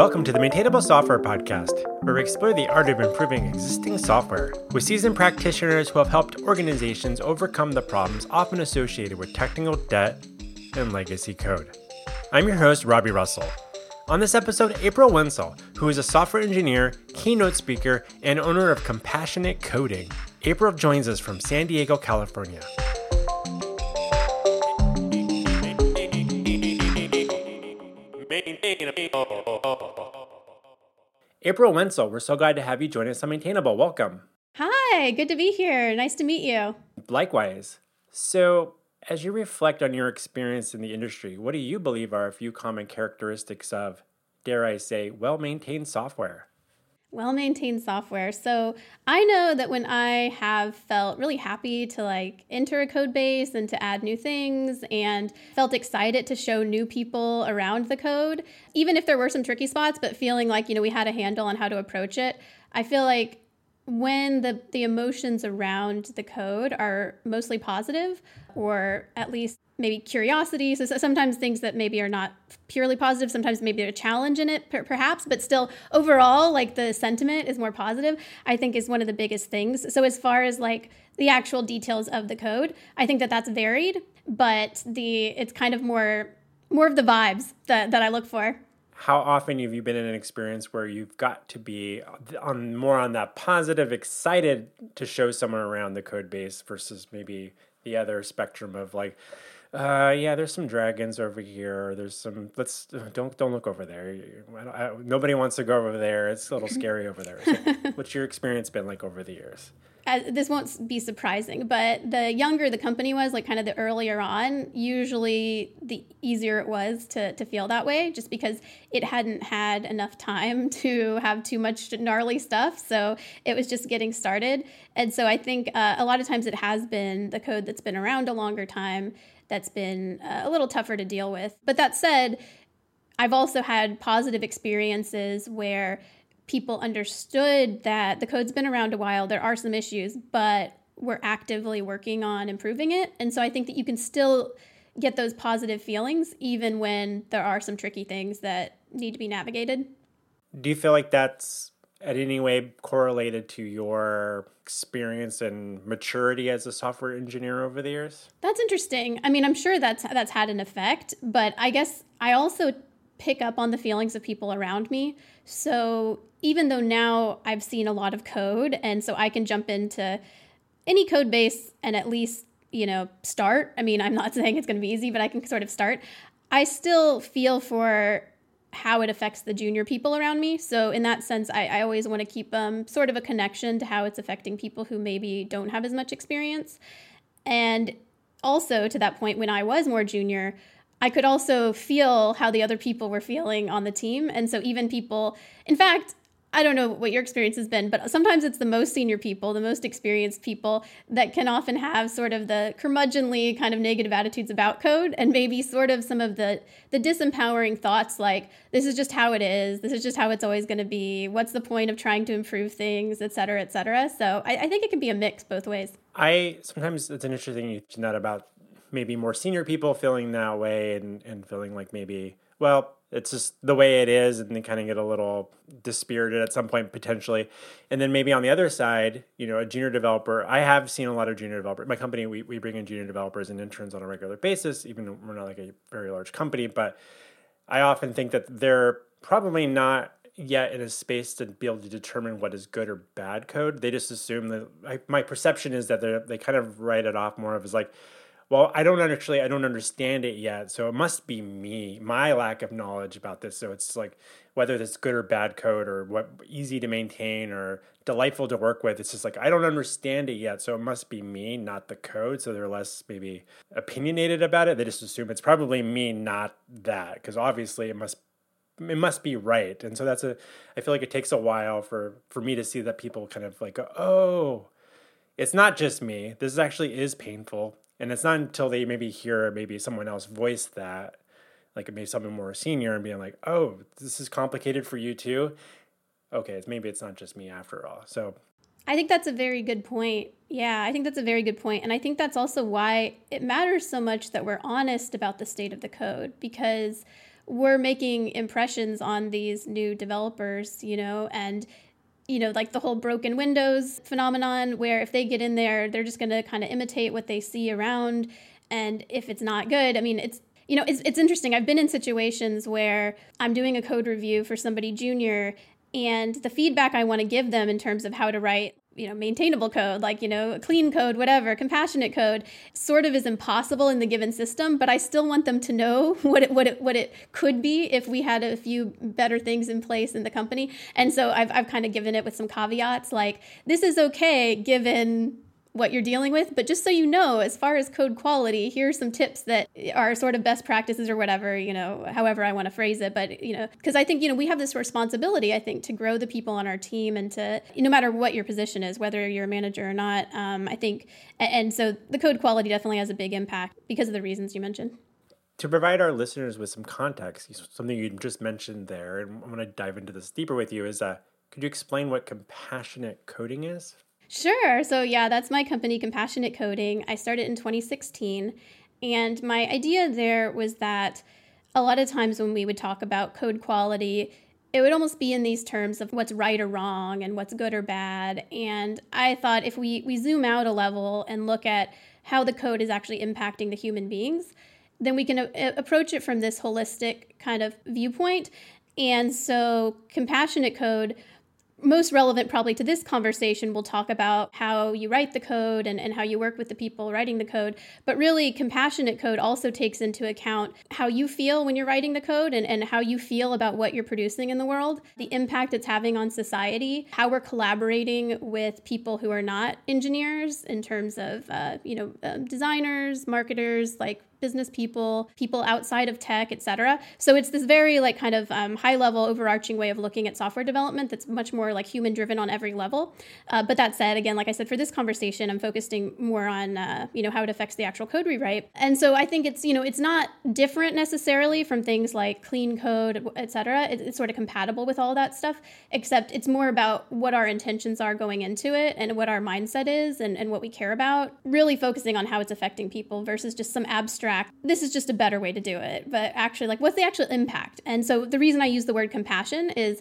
Welcome to the Maintainable Software Podcast, where we explore the art of improving existing software with seasoned practitioners who have helped organizations overcome the problems often associated with technical debt and legacy code. I'm your host, Robbie Russell. On this episode, April Wenzel, who is a software engineer, keynote speaker, and owner of Compassionate Coding. April joins us from San Diego, California. April Wenzel, we're so glad to have you join us on Maintainable. Welcome. Hi, good to be here. Nice to meet you. Likewise. So, as you reflect on your experience in the industry, what do you believe are a few common characteristics of, dare I say, well-maintained software? Well-maintained software. So I know that when I have felt really happy to enter a code base and to add new things and felt excited to show new people around the code, even if there were some tricky spots, but feeling like, we had a handle on how to approach it, I feel like when the emotions around the code are mostly positive, or at least maybe curiosity. So sometimes things that maybe are not purely positive, sometimes maybe there's a challenge in it, perhaps, but still overall, the sentiment is more positive, I think is one of the biggest things. So as far as the actual details of the code, I think that that's varied, but it's kind of more of the vibes that I look for. How often have you been in an experience where you've got to be more on that positive, excited to show someone around the code base versus maybe the other spectrum of there's some dragons over here. There's some. Don't look over there. Nobody wants to go over there. It's a little scary over there. So what's your experience been like over the years? This won't be surprising, but the younger the company was, kind of the earlier on, usually the easier it was to feel that way, just because it hadn't had enough time to have too much gnarly stuff. So it was just getting started. And so I think a lot of times it has been the code that's been around a longer time that's been a little tougher to deal with. But that said, I've also had positive experiences where people understood that the code's been around a while, there are some issues, but we're actively working on improving it. And so I think that you can still get those positive feelings even when there are some tricky things that need to be navigated. Do you feel like that's in any way correlated to your experience and maturity as a software engineer over the years? That's interesting. I mean, I'm sure that's had an effect, but I guess I also pick up on the feelings of people around me. So even though now I've seen a lot of code, and so I can jump into any code base and at least, start. I mean, I'm not saying it's going to be easy, but I can sort of start. I still feel for how it affects the junior people around me. So in that sense, I always want to keep sort of a connection to how it's affecting people who maybe don't have as much experience. And also to that point, when I was more junior, I could also feel how the other people were feeling on the team. And so even people, in fact, I don't know what your experience has been, but sometimes it's the most senior people, the most experienced people that can often have sort of the curmudgeonly kind of negative attitudes about code, and maybe sort of some of the disempowering thoughts like, this is just how it is, this is just how it's always going to be, what's the point of trying to improve things, et cetera, et cetera. So I think it can be a mix both ways. Sometimes it's an interesting you mention that about maybe more senior people feeling that way and feeling like maybe, well, it's just the way it is, and they kind of get a little dispirited at some point potentially. And then maybe on the other side, a junior developer, I have seen a lot of junior developers. My company, we bring in junior developers and interns on a regular basis, even though we're not like a very large company, but I often think that they're probably not yet in a space to be able to determine what is good or bad code. They just assume that, my perception is that they kind of write it off more of as like, well, I don't understand it yet, so it must be me, my lack of knowledge about this. So it's like whether it's good or bad code or what easy to maintain or delightful to work with, it's just like I don't understand it yet, so it must be me, not the code. So they're less maybe opinionated about it. They just assume it's probably me, not that, because obviously it must be right. And so I feel like it takes a while for me to see that people kind of like, oh, it's not just me. This actually is painful. And it's not until they maybe hear maybe someone else voice that, like maybe someone more senior and being like, oh, this is complicated for you too. Okay, maybe it's not just me after all. So I think that's a very good point. Yeah, I think that's a very good point. And I think that's also why it matters so much that we're honest about the state of the code, because we're making impressions on these new developers, and like the whole broken windows phenomenon, where if they get in there, they're just going to kind of imitate what they see around. And if it's not good, I mean, it's interesting. I've been in situations where I'm doing a code review for somebody junior, and the feedback I want to give them in terms of how to write, maintainable code, like, clean code, whatever, compassionate code, sort of is impossible in the given system, but I still want them to know what it could be if we had a few better things in place in the company. And so I've kind of given it with some caveats, like, this is okay given what you're dealing with, but just so you know, as far as code quality, here's some tips that are sort of best practices or whatever, however I want to phrase it. But, because I think, we have this responsibility, I think, to grow the people on our team, and to, no matter what your position is, whether you're a manager or not, I think, and so the code quality definitely has a big impact because of the reasons you mentioned. To provide our listeners with some context, something you just mentioned there, and I'm going to dive into this deeper with you, is could you explain what compassionate coding is? Sure. So yeah, that's my company, Compassionate Coding. I started in 2016. And my idea there was that a lot of times when we would talk about code quality, it would almost be in these terms of what's right or wrong and what's good or bad. And I thought if we zoom out a level and look at how the code is actually impacting the human beings, then we can approach it from this holistic kind of viewpoint. And so compassionate code, most relevant probably to this conversation, we'll talk about how you write the code and how you work with the people writing the code. But really, compassionate code also takes into account how you feel when you're writing the code and how you feel about what you're producing in the world, the impact it's having on society, how we're collaborating with people who are not engineers in terms of, designers, marketers, like business people outside of tech, etc. So it's this very kind of high level overarching way of looking at software development that's much more like human driven on every level. But that said, again, like I said, for this conversation, I'm focusing more on how it affects the actual code rewrite. And so I think it's it's not different necessarily from things like clean code, etc. It's sort of compatible with all that stuff, except it's more about what our intentions are going into it and what our mindset is and what we care about, really focusing on how it's affecting people versus just some abstract, this is just a better way to do it, but actually what's the actual impact? And so the reason I use the word compassion is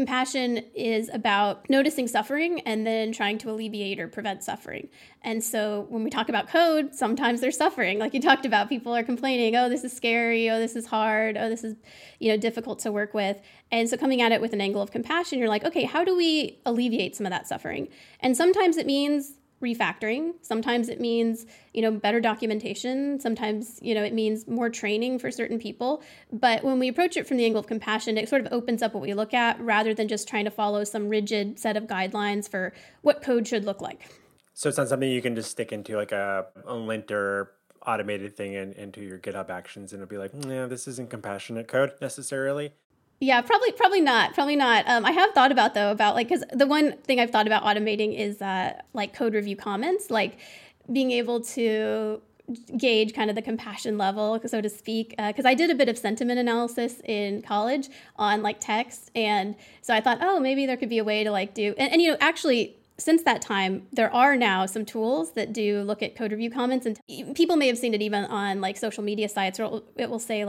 about noticing suffering and then trying to alleviate or prevent suffering. And so when we talk about code, sometimes there's suffering. Like you talked about, people are complaining, oh, this is scary, oh, this is hard, oh, this is difficult to work with. And so coming at it with an angle of compassion, you're like, okay, how do we alleviate some of that suffering? And sometimes it means refactoring. Sometimes it means, better documentation. Sometimes, it means more training for certain people. But when we approach it from the angle of compassion, it sort of opens up what we look at rather than just trying to follow some rigid set of guidelines for what code should look like. So it's not something you can just stick into like a linter automated thing into your GitHub Actions and it'll be like, yeah, this isn't compassionate code necessarily. Yeah, probably not. I have thought about because the one thing I've thought about automating is code review comments, like being able to gauge kind of the compassion level, so to speak, because I did a bit of sentiment analysis in college on text, and so I thought, oh, maybe there could be a way to do and actually. Since that time, there are now some tools that do look at code review comments, and people may have seen it even on social media sites, or it will say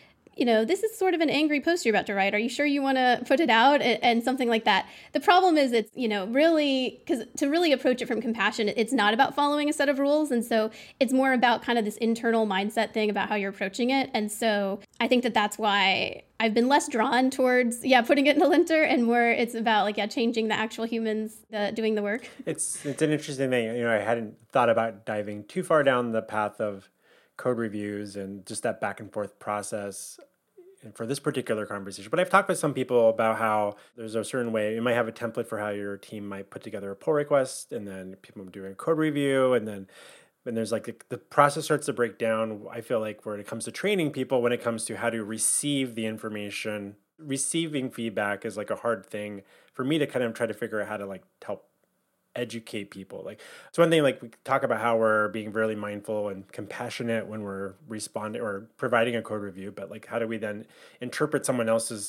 this is sort of an angry post you're about to write. Are you sure you want to put it out? And something like that. The problem is it's, really, because to really approach it from compassion, it's not about following a set of rules. And so it's more about kind of this internal mindset thing about how you're approaching it. And so I think that's why I've been less drawn towards, putting it in a linter, and more it's about changing the actual humans doing the work. It's an interesting thing. I hadn't thought about diving too far down the path of code reviews and just that back and forth process and for this particular conversation. But I've talked with some people about how there's a certain way, you might have a template for how your team might put together a pull request, and then people doing code review, and then there's the process starts to break down. I feel like when it comes to training people, when it comes to how to receive the information, receiving feedback is a hard thing for me to kind of try to figure out how to help educate people. It's one thing we talk about how we're being really mindful and compassionate when we're responding or providing a code review, but how do we then interpret someone else's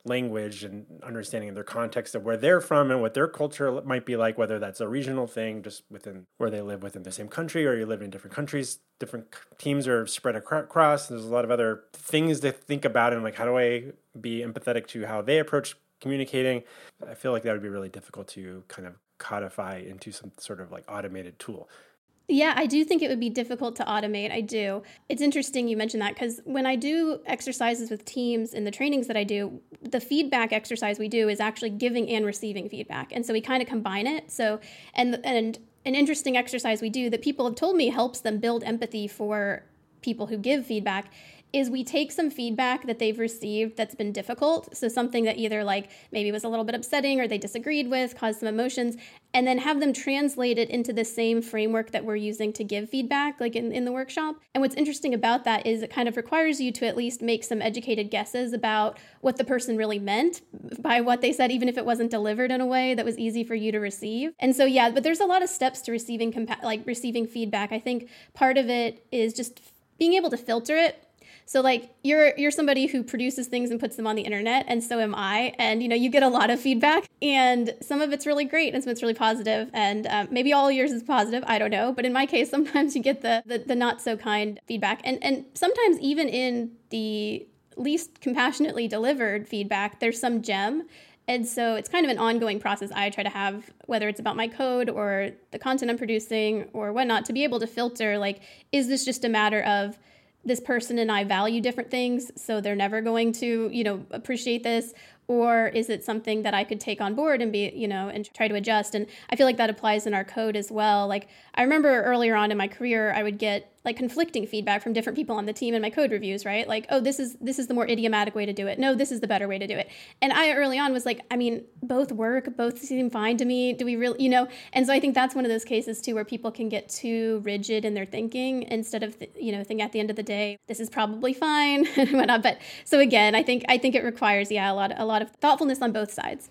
language and understanding their context of where they're from and what their culture might be like, whether that's a regional thing just within where they live within the same country, or you live in different countries, different teams are spread across. There's a lot of other things to think about, and like, how do I be empathetic to how they approach communicating? I feel like that would be really difficult to kind of codify into some sort of like automated tool. Yeah, I do think it would be difficult to automate. I do. It's interesting you mentioned that, because when I do exercises with teams in the trainings that I do, the feedback exercise we do is actually giving and receiving feedback. And so we kind of combine it. So, and an interesting exercise we do that people have told me helps them build empathy for people who give feedback is we take some feedback that they've received that's been difficult, so something that either like maybe was a little bit upsetting or they disagreed with, caused some emotions, and then have them translate it into the same framework that we're using to give feedback, like in the workshop. And what's interesting about that is it kind of requires you to at least make some educated guesses about what the person really meant by what they said, even if it wasn't delivered in a way that was easy for you to receive. And so, yeah, but there's a lot of steps to receiving feedback. I think part of it is just being able to filter it. So like you're somebody who produces things and puts them on the internet, and so am I. And you get a lot of feedback, and some of it's really great and some of it's really positive, and maybe all yours is positive. I don't know, but in my case, sometimes you get the not so kind feedback, and sometimes even in the least compassionately delivered feedback, there's some gem. And so it's kind of an ongoing process I try to have, whether it's about my code or the content I'm producing or whatnot, to be able to filter, like, is this just a matter of this person and I value different things, so they're never going to, appreciate this? Or is it something that I could take on board and be, and try to adjust? And I feel like that applies in our code as well. Like, I remember earlier on in my career, I would get like conflicting feedback from different people on the team in my code reviews, right? Like, oh, this is the more idiomatic way to do it. No, this is the better way to do it. And I early on was like, I mean, both work, both seem fine to me. Do we really, And so I think that's one of those cases too, where people can get too rigid in their thinking instead of, think at the end of the day, this is probably fine and whatnot. But so again, I think it requires, a lot of thoughtfulness on both sides.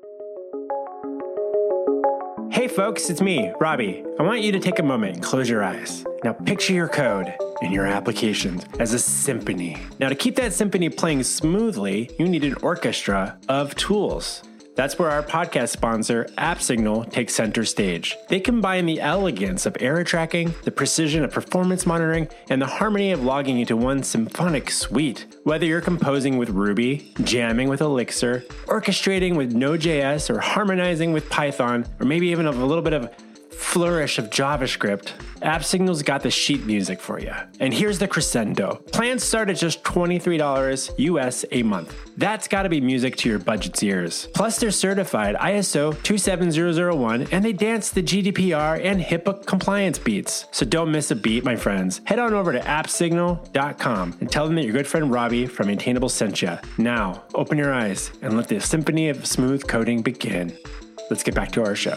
Hey folks, it's me, Robbie. I want you to take a moment and close your eyes. Now picture your code and your applications as a symphony. Now to keep that symphony playing smoothly, you need an orchestra of tools. That's where our podcast sponsor, AppSignal, takes center stage. They combine the elegance of error tracking, the precision of performance monitoring, and the harmony of logging into one symphonic suite. Whether you're composing with Ruby, jamming with Elixir, orchestrating with Node.js, or harmonizing with Python, or maybe even a little bit of flourish of JavaScript, AppSignal's got the sheet music for you. And here's the crescendo. Plans start at just $23 US a month. That's gotta be music to your budget's ears. Plus they're certified ISO 27001 and they dance the GDPR and HIPAA compliance beats. So don't miss a beat, my friends. Head on over to appsignal.com and tell them that your good friend Robbie from Maintainable sent you. Now, open your eyes and let the symphony of smooth coding begin. Let's get back to our show.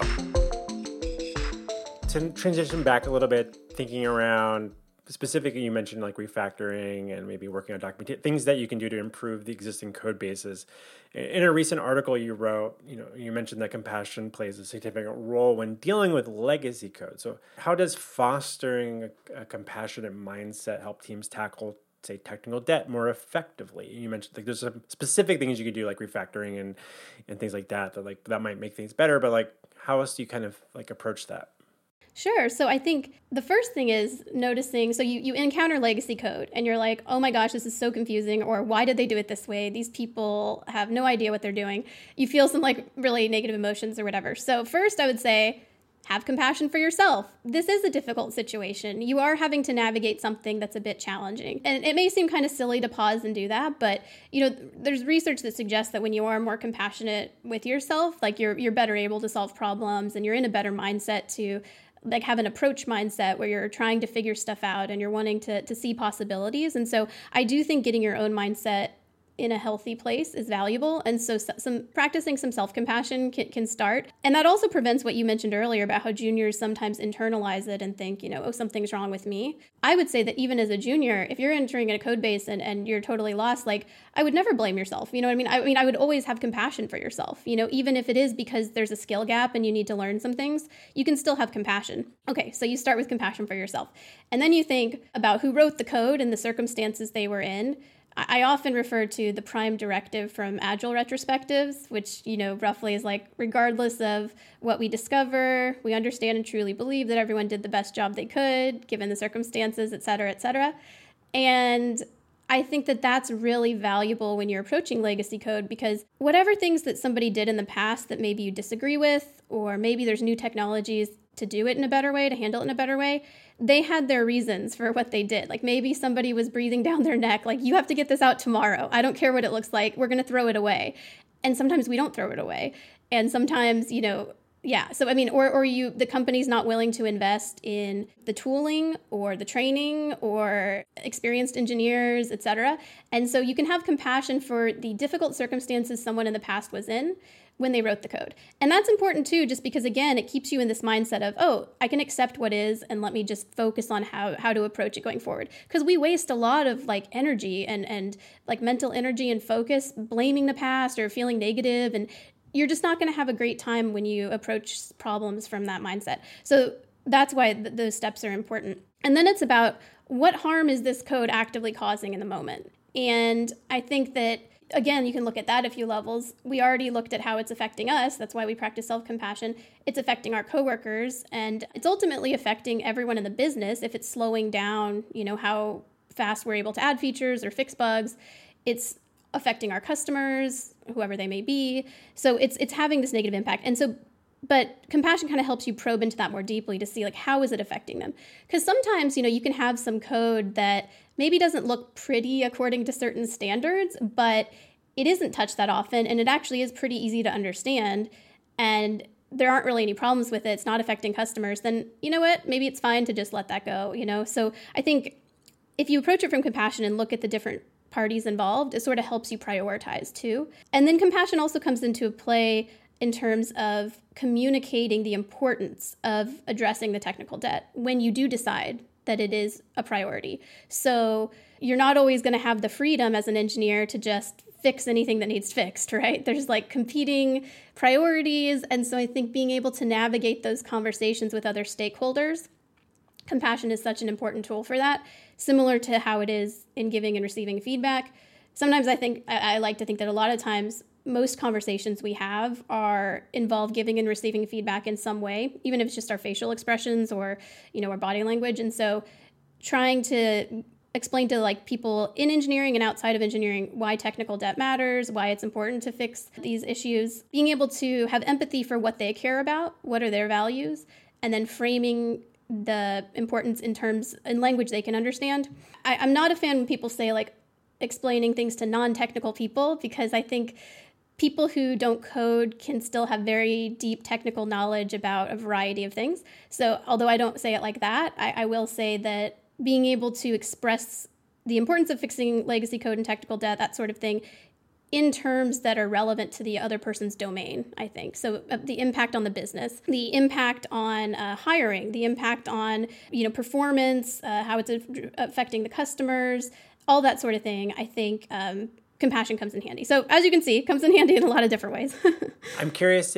To transition back a little bit, thinking around specifically, you mentioned like refactoring and maybe working on documentation, things that you can do to improve the existing code bases. In a recent article you wrote, you mentioned that compassion plays a significant role when dealing with legacy code. So how does fostering a compassionate mindset help teams tackle, say, technical debt more effectively? You mentioned like there's some specific things you could do, like refactoring and things like that that might make things better, but like how else do you kind of like approach that? Sure. So I think the first thing is noticing, so you encounter legacy code and you're like, oh my gosh, this is so confusing, or why did they do it this way? These people have no idea what they're doing. You feel some like really negative emotions or whatever. So first I would say, have compassion for yourself. This is a difficult situation. You are having to navigate something that's a bit challenging. And it may seem kind of silly to pause and do that, but there's research that suggests that when you are more compassionate with yourself, like you're better able to solve problems and you're in a better mindset to like have an approach mindset where you're trying to figure stuff out and you're wanting to see possibilities. And so I do think getting your own mindset in a healthy place is valuable. And so practicing some self-compassion can start. And that also prevents what you mentioned earlier about how juniors sometimes internalize it and think, oh, something's wrong with me. I would say that even as a junior, if you're entering a code base and you're totally lost, like I would never blame yourself. You know what I mean? I would always have compassion for yourself. Even if it is because there's a skill gap and you need to learn some things, you can still have compassion. Okay, so you start with compassion for yourself. And then you think about who wrote the code and the circumstances they were in. I often refer to the prime directive from Agile retrospectives, which, roughly is like, regardless of what we discover, we understand and truly believe that everyone did the best job they could, given the circumstances, et cetera, et cetera. And I think that that's really valuable when you're approaching legacy code, because whatever things that somebody did in the past that maybe you disagree with, or maybe there's new technologies to do it in a better way, to handle it in a better way, they had their reasons for what they did. Like maybe somebody was breathing down their neck, like, you have to get this out tomorrow. I don't care what it looks like. We're going to throw it away. And sometimes we don't throw it away. And sometimes, yeah. So, the company's not willing to invest in the tooling or the training or experienced engineers, et cetera. And so you can have compassion for the difficult circumstances someone in the past was in when they wrote the code. And that's important too, just because, again, it keeps you in this mindset of, oh, I can accept what is, and let me just focus on how to approach it going forward. Because we waste a lot of energy and mental energy and focus blaming the past or feeling negative, and you're just not going to have a great time when you approach problems from that mindset. So that's why those steps are important. And then it's about, what harm is this code actively causing in the moment? And I think that, again, you can look at that a few levels. We already looked at how it's affecting us. That's why we practice self-compassion. It's affecting our coworkers, and it's ultimately affecting everyone in the business if it's slowing down, how fast we're able to add features or fix bugs. It's affecting our customers, whoever they may be. So it's having this negative impact. And so, but compassion kind of helps you probe into that more deeply to see, how is it affecting them? Because sometimes, you can have some code that maybe doesn't look pretty according to certain standards, but it isn't touched that often, and it actually is pretty easy to understand, and there aren't really any problems with it. It's not affecting customers. Then, you know what? Maybe it's fine to just let that go, So I think if you approach it from compassion and look at the different parties involved, it sort of helps you prioritize too. And then compassion also comes into play in terms of communicating the importance of addressing the technical debt when you do decide that it is a priority. So you're not always going to have the freedom as an engineer to just fix anything that needs fixed, right? There's competing priorities. And so I think being able to navigate those conversations with other stakeholders, compassion is such an important tool for that, similar to how it is in giving and receiving feedback. Sometimes I like to think that a lot of times most conversations we have involve giving and receiving feedback in some way, even if it's just our facial expressions or, our body language. And so trying to explain to people in engineering and outside of engineering why technical debt matters, why it's important to fix these issues, being able to have empathy for what they care about, what are their values, and then framing the importance in language they can understand. I'm not a fan when people say explaining things to non-technical people, because I think people who don't code can still have very deep technical knowledge about a variety of things. So although I don't say it like that, I will say that being able to express the importance of fixing legacy code and technical debt, that sort of thing, in terms that are relevant to the other person's domain, I think. So the impact on the business, the impact on hiring, the impact on performance, how it's affecting the customers, all that sort of thing, I think compassion comes in handy. So as you can see, it comes in handy in a lot of different ways. I'm curious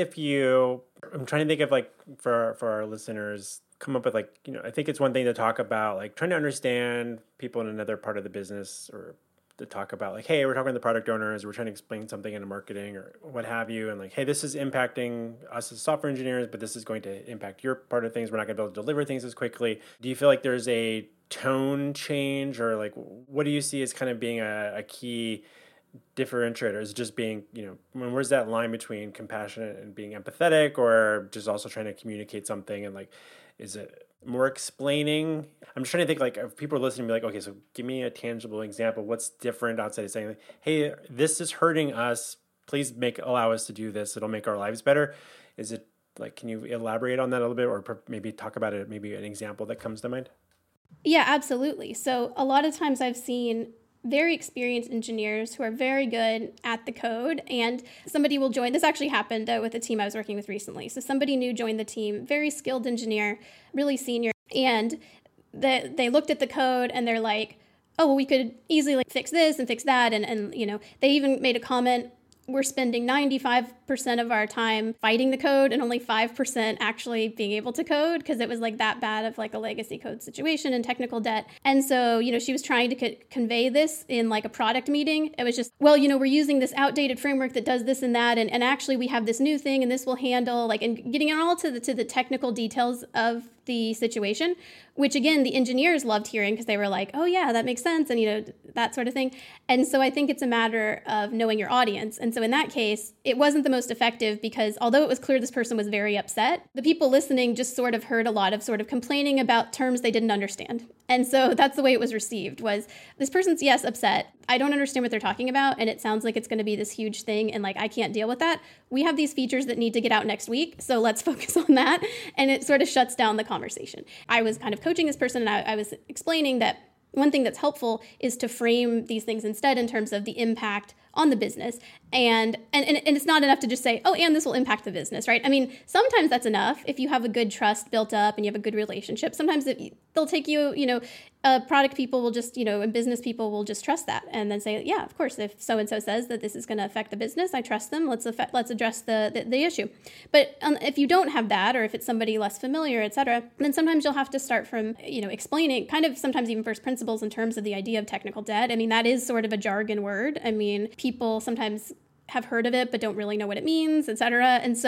I'm trying to think of for our listeners, come up with I think it's one thing to talk about trying to understand people in another part of the business, or to talk about hey, we're talking to the product owners, we're trying to explain something in marketing or what have you, and hey, this is impacting us as software engineers, but this is going to impact your part of things. We're not going to be able to deliver things as quickly. Do you feel like there's a tone change, or what do you see as kind of being a key differentiator? Is it just being, where's that line between compassionate and being empathetic, or just also trying to communicate something? And is it more explaining? I'm just trying to think if people are listening, be okay, so give me a tangible example. What's different outside of saying hey, this is hurting us, please allow us to do this, it'll make our lives better? Is it can you elaborate on that a little bit, or maybe talk about it, maybe an example that comes to mind? Yeah, absolutely. So a lot of times I've seen very experienced engineers who are very good at the code, and somebody will join. This actually happened with a team I was working with recently. So somebody new joined the team, very skilled engineer, really senior, and they looked at the code and they're like, oh, well, we could easily fix this and fix that. And they even made a comment, we're spending 95% of our time fighting the code and only 5% actually being able to code, because it was like that bad of like a legacy code situation and technical debt. And so, you know, she was trying to convey this in like a product meeting. It was just, well, you know, we're using this outdated framework that does this and that, and actually we have this new thing and this will handle like, and getting it all to the technical details of the situation, which again, the engineers loved hearing because they were like, oh yeah, that makes sense. And, you know, that sort of thing. And so I think it's a matter of knowing your audience. And so in that case, it wasn't the most effective because although it was clear this person was very upset, the people listening just sort of heard a lot of sort of complaining about terms they didn't understand. And so that's the way it was received, was this person's, yes, upset. I don't understand what they're talking about. And it sounds like it's going to be this huge thing. And like, I can't deal with that. We have these features that need to get out next week. So let's focus on that. And it sort of shuts down the conversation. I was kind of coaching this person and I was explaining that one thing that's helpful is to frame these things instead in terms of the impact on the business. And it's not enough to just say, oh, and this will impact the business, right? I mean, sometimes that's enough if you have a good trust built up and you have a good relationship. Sometimes they'll take you, you know, product people will just, you know, and business people will just trust that and then say, yeah, of course, if so-and-so says that this is going to affect the business, I trust them. Let's address the issue. But if you don't have that, or if it's somebody less familiar, et cetera, then sometimes you'll have to start from, you know, explaining kind of sometimes even first principles in terms of the idea of technical debt. I mean, that is sort of a jargon word. I mean, people sometimes have heard of it, but don't really know what it means, et cetera.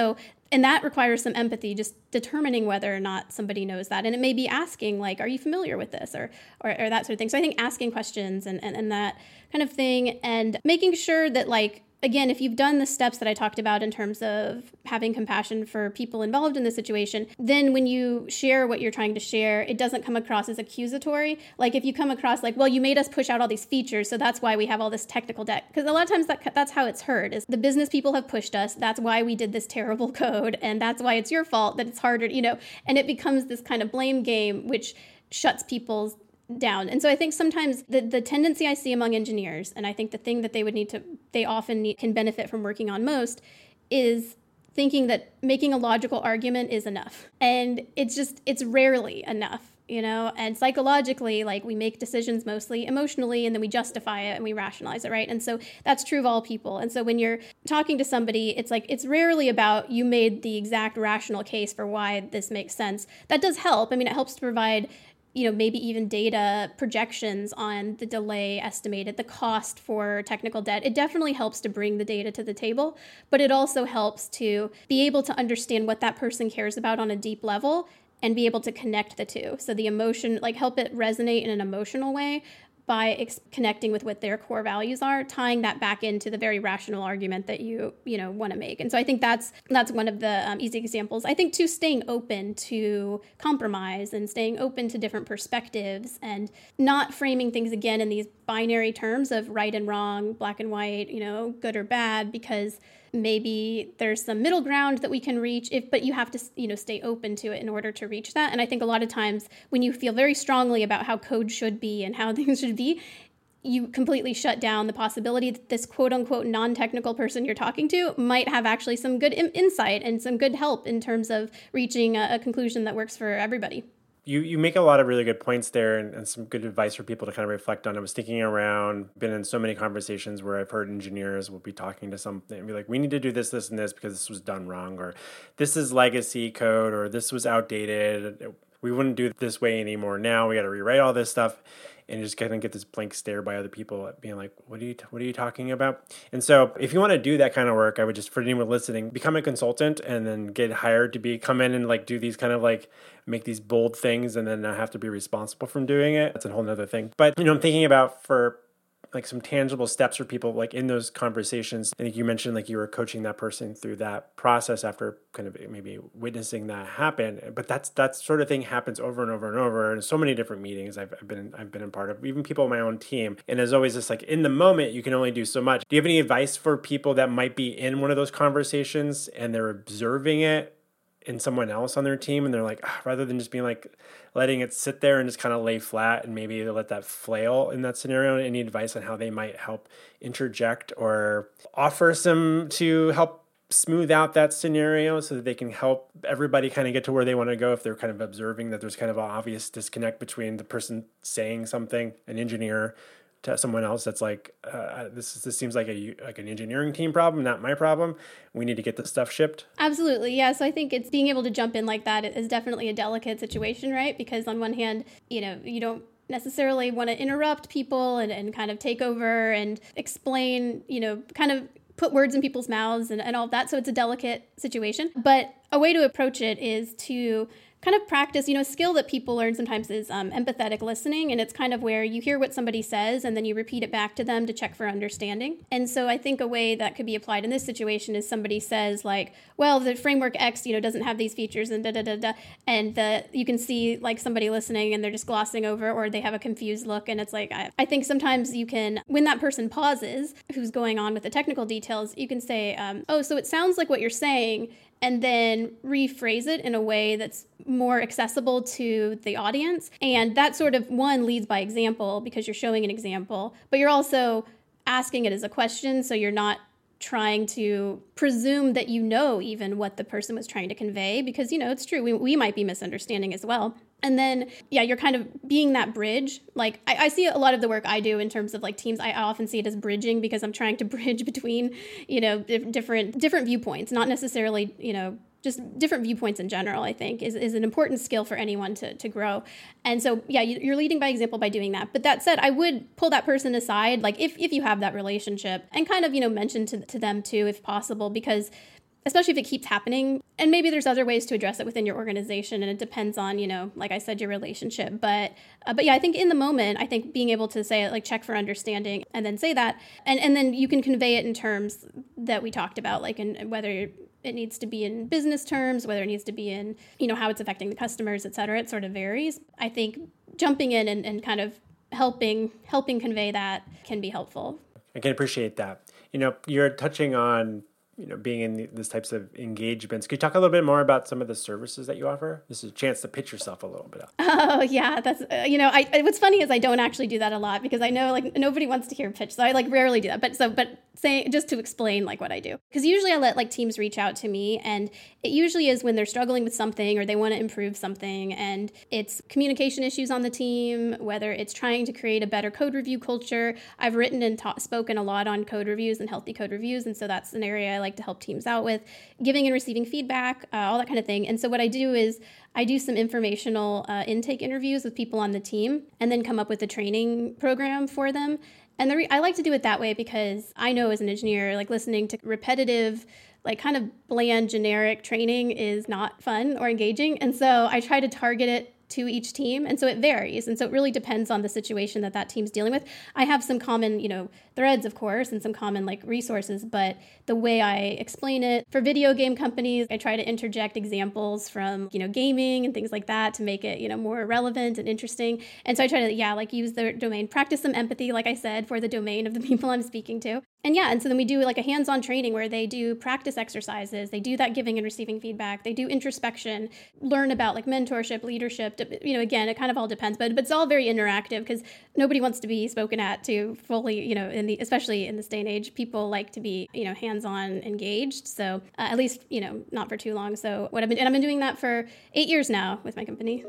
And that requires some empathy, just determining whether or not somebody knows that. And it may be asking, like, are you familiar with this or that sort of thing. So I think asking questions and that kind of thing, and making sure that, like, again, if you've done the steps that I talked about in terms of having compassion for people involved in the situation, then when you share what you're trying to share, it doesn't come across as accusatory. Like if you come across like, well, you made us push out all these features, so that's why we have all this technical debt. Because a lot of times that's how it's heard, is the business people have pushed us. That's why we did this terrible code. And that's why it's your fault that it's harder, you know, and it becomes this kind of blame game, which shuts people's down. And so I think sometimes the tendency I see among engineers, and I think the thing that they often can benefit from working on most, is thinking that making a logical argument is enough. And it's rarely enough, you know, and psychologically, like we make decisions mostly emotionally and then we justify it and we rationalize it, right? And so that's true of all people. And so when you're talking to somebody, it's like, it's rarely about you made the exact rational case for why this makes sense. That does help. I mean, it helps to provide, you know, maybe even data projections on the delay estimated, the cost for technical debt. It definitely helps to bring the data to the table, but it also helps to be able to understand what that person cares about on a deep level and be able to connect the two. So the emotion, like help it resonate in an emotional way by connecting with what their core values are, tying that back into the very rational argument that you want to make. And so I think that's one of the easy examples. I think too, staying open to compromise and staying open to different perspectives and not framing things again in these binary terms of right and wrong, black and white, you know, good or bad, because maybe there's some middle ground that we can reach, but you have to, you know, stay open to it in order to reach that. And I think a lot of times when you feel very strongly about how code should be and how things should be, you completely shut down the possibility that this quote unquote non-technical person you're talking to might have actually some good insight and some good help in terms of reaching a conclusion that works for everybody. You make a lot of really good points there and some good advice for people to kind of reflect on. I was thinking around, been in so many conversations where I've heard engineers will be talking to something and be like, we need to do this, this, and this because this was done wrong, or this is legacy code, or this was outdated. We wouldn't do it this way anymore. Now we got to rewrite all this stuff. And you just kind of get this blank stare by other people being like, what are you talking about? And so if you want to do that kind of work, I would just, for anyone listening, become a consultant and then get hired to come in and like do these kind of like make these bold things and then not have to be responsible for doing it. That's a whole nother thing. But, you know, I'm thinking about for like some tangible steps for people like in those conversations. I think you mentioned like you were coaching that person through that process after kind of maybe witnessing that happen. But that sort of thing happens over and over and over in so many different meetings I've been a part of, even people on my own team. And there's always this like in the moment, you can only do so much. Do you have any advice for people that might be in one of those conversations and they're observing it in someone else on their team and they're like, rather than just being like letting it sit there and just kind of lay flat and maybe let that flail in that scenario, any advice on how they might help interject or offer some to help smooth out that scenario so that they can help everybody kind of get to where they want to go if they're kind of observing that there's kind of an obvious disconnect between the person saying something, an engineer, to someone else that's like, this seems like an engineering team problem, not my problem. We need to get this stuff shipped. Absolutely. Yeah. So I think it's being able to jump in like that is definitely a delicate situation, right? Because on one hand, you don't necessarily want to interrupt people and kind of take over and explain, kind of put words in people's mouths and all of that. So it's a delicate situation. But a way to approach it is to kind of practice, a skill that people learn sometimes is empathetic listening. And it's kind of where you hear what somebody says and then you repeat it back to them to check for understanding. And so I think a way that could be applied in this situation is somebody says like, well, the framework X, doesn't have these features and da-da-da-da. And you can see like somebody listening and they're just glossing over or they have a confused look. And it's like, I think sometimes you can, when that person pauses, who's going on with the technical details, you can say, oh, so it sounds like what you're saying, and then rephrase it in a way that's more accessible to the audience. And that sort of, one, leads by example because you're showing an example, but you're also asking it as a question, so you're not trying to presume that even what the person was trying to convey, because, it's true, we might be misunderstanding as well. And then, you're kind of being that bridge. Like, I see a lot of the work I do in terms of like teams, I often see it as bridging because I'm trying to bridge between, different viewpoints, not necessarily, just different viewpoints in general, I think, is an important skill for anyone to grow. And so, you're leading by example by doing that. But that said, I would pull that person aside, like if you have that relationship, and kind of, mention to them too, if possible, because especially if it keeps happening, and maybe there's other ways to address it within your organization, and it depends on, like I said, your relationship. But I think in the moment, I think being able to say it, like check for understanding, and then say that, and then you can convey it in terms that we talked about, like in whether it needs to be in business terms, whether it needs to be in, how it's affecting the customers, et cetera. It sort of varies. I think jumping in and kind of helping convey that can be helpful. I can appreciate that. You're touching on being in these types of engagements. Could you talk a little bit more about some of the services that you offer? This is a chance to pitch yourself a little bit. Oh yeah, that's what's funny is I don't actually do that a lot because I know like nobody wants to hear pitch, so I like rarely do that. But say just to explain like what I do, because usually I let like teams reach out to me, and it usually is when they're struggling with something or they want to improve something, and it's communication issues on the team, whether it's trying to create a better code review culture. I've written and spoken a lot on code reviews and healthy code reviews, and so that's an area I like to help teams out with, giving and receiving feedback, all that kind of thing. And so what I do is I do some informational intake interviews with people on the team and then come up with a training program for them. And I like to do it that way because I know as an engineer, like listening to repetitive, like kind of bland, generic training is not fun or engaging. And so I try to target it to each team. And so it varies. And so it really depends on the situation that team's dealing with. I have some common, threads, of course, and some common like resources, but the way I explain it for video game companies, I try to interject examples from, gaming and things like that to make it, more relevant and interesting. And so I try to, use the domain, practice some empathy, like I said, for the domain of the people I'm speaking to. And so then we do like a hands-on training where they do practice exercises, they do that giving and receiving feedback, they do introspection, learn about like mentorship, leadership, again, it kind of all depends, but it's all very interactive because nobody wants to be spoken at to fully, especially in this day and age, people like to be, hands-on engaged. So at least, not for too long. So I've been doing that for 8 years now with my company.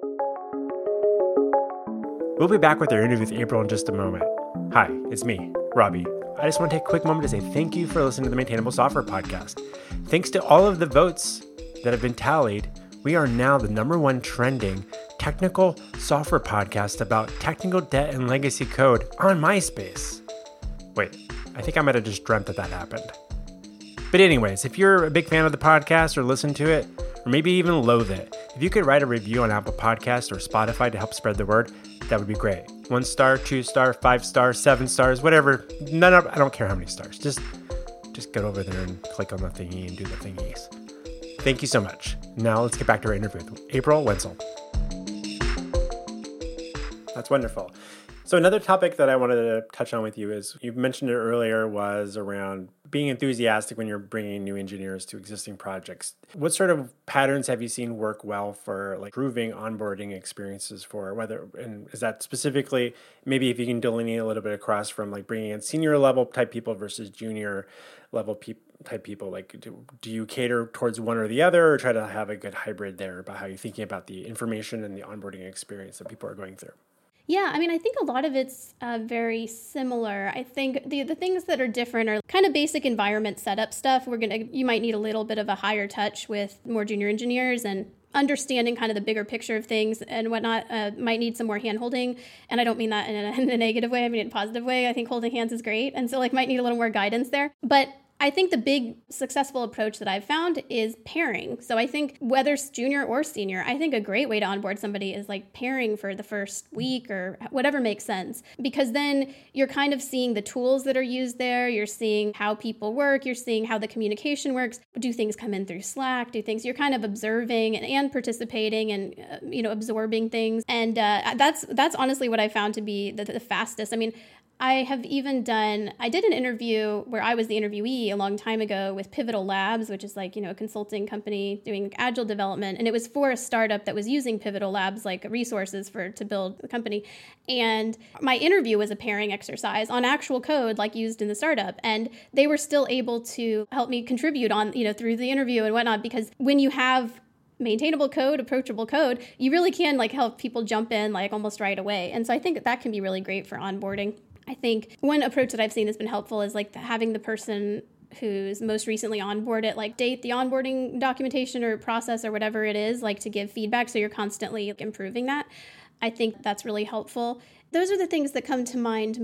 We'll be back with our interview with April in just a moment. Hi, it's me, Robbie. I just want to take a quick moment to say thank you for listening to the Maintainable Software Podcast. Thanks to all of the votes that have been tallied, we are now the #1 trending technical software podcast about technical debt and legacy code on MySpace. Wait, I think I might have just dreamt that happened. But anyways, if you're a big fan of the podcast or listen to it, or maybe even loathe it, if you could write a review on Apple Podcasts or Spotify to help spread the word, that would be great. 1 star, 2 star, 5 stars, 7 stars, whatever. I don't care how many stars. Just get over there and click on the thingy and do the thingies. Thank you so much. Now let's get back to our interview with April Wenzel. That's wonderful. So another topic that I wanted to touch on with you is, you mentioned it earlier, was around being enthusiastic when you're bringing new engineers to existing projects. What sort of patterns have you seen work well for like improving onboarding experiences for and is that specifically, maybe if you can delineate a little bit across from like bringing in senior level type people versus junior level type people, like do you cater towards one or the other, or try to have a good hybrid there about how you're thinking about the information and the onboarding experience that people are going through? Yeah, I mean, I think a lot of it's very similar. I think the things that are different are kind of basic environment setup stuff. You might need a little bit of a higher touch with more junior engineers, and understanding kind of the bigger picture of things and whatnot. Might need some more hand holding. And I don't mean that in a negative way. I mean in a positive way. I think holding hands is great. And so like might need a little more guidance there. But I think the big successful approach that I've found is pairing. So I think whether it's junior or senior, I think a great way to onboard somebody is like pairing for the first week or whatever makes sense. Because then you're kind of seeing the tools that are used there. You're seeing how people work. You're seeing how the communication works. Do things come in through Slack? You're kind of observing and participating and, absorbing things. And that's honestly what I found to be the fastest. I mean, I did an interview where I was the interviewee a long time ago with Pivotal Labs, which is like, a consulting company doing agile development. And it was for a startup that was using Pivotal Labs like resources to build the company. And my interview was a pairing exercise on actual code like used in the startup. And they were still able to help me contribute on, through the interview and whatnot, because when you have maintainable code, approachable code, you really can like help people jump in like almost right away. And so I think that can be really great for onboarding. I think one approach that I've seen that's been helpful is like having the person who's most recently onboarded like date the onboarding documentation or process or whatever it is, like to give feedback so you're constantly improving that. I think that's really helpful. Those are the things that come to mind